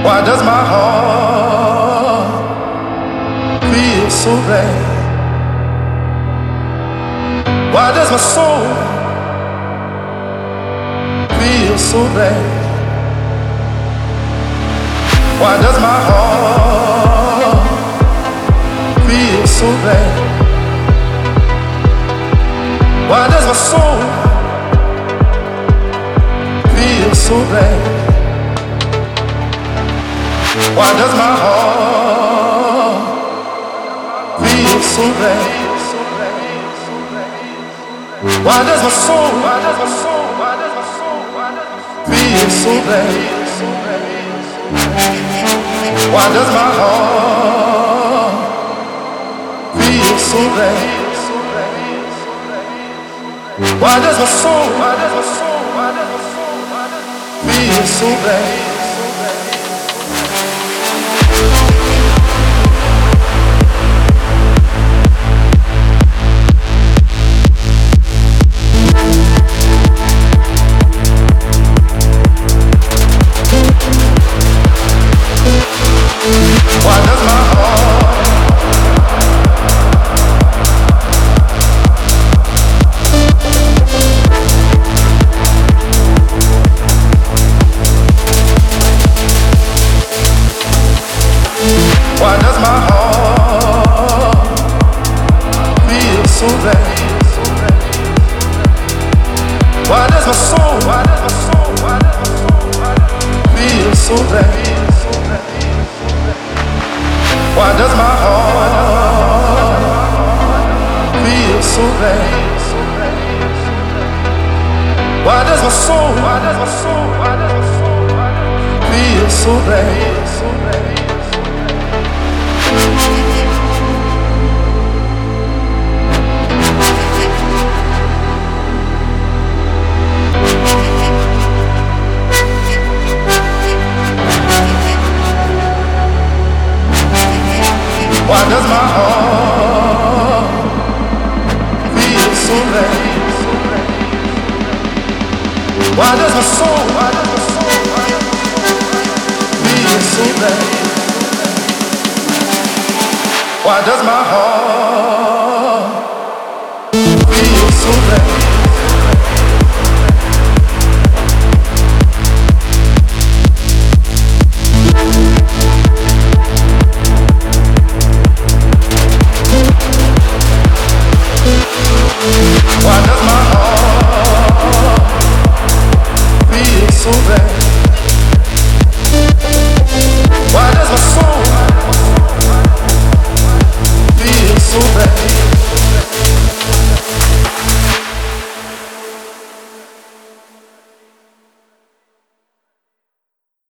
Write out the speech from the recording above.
Why does my heart feel so bad? Why does my soul feel so bad? Why does my heart feel so bad? Why does my soul feel so bad? Why does my heart feel so bad? Why does my soul feel so bad? Why does my heart feel so bad? Why does my soul feel so bad? Why does my heart Why does my heart feel so bad? Why does my soul feel so bad? Why does my heart feel so bad? Why does my soul feel so bad? Why does my heart feel so bad? Why does my soul feel so bad? Why does my heart